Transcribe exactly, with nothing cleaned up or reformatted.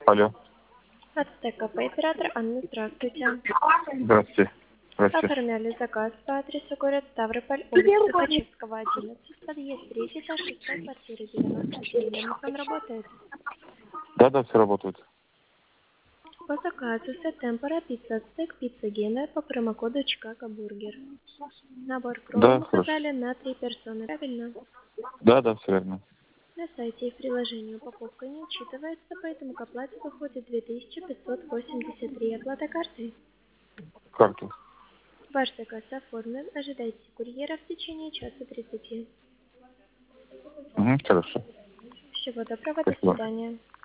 Алло. От ТКП оператор Анна, здравствуйте. Здравствуйте. Здравствуйте. Оформляли заказ по адресу город Ставрополь, улица Тухачевского, одиннадцать, подъезд третий, этаж, шестая квартира, девяносто семь. Домофон работает. Да, да, все работает. По заказу Сетемпора пицца стейк, пицца Гена по промокоду Чикаго Бургер. Набор кром Да, указали на три персоны, правильно? Да, да, все верно. На сайте и в приложении упаковка не учитывается, поэтому к оплате выходит две тысячи пятьсот восемьдесят три. Оплата картой. Карту. Ваш заказ оформлен. Ожидайте курьера в течение часа тридцати. Угу, хорошо. Всего доброго, до Спасибо. свидания.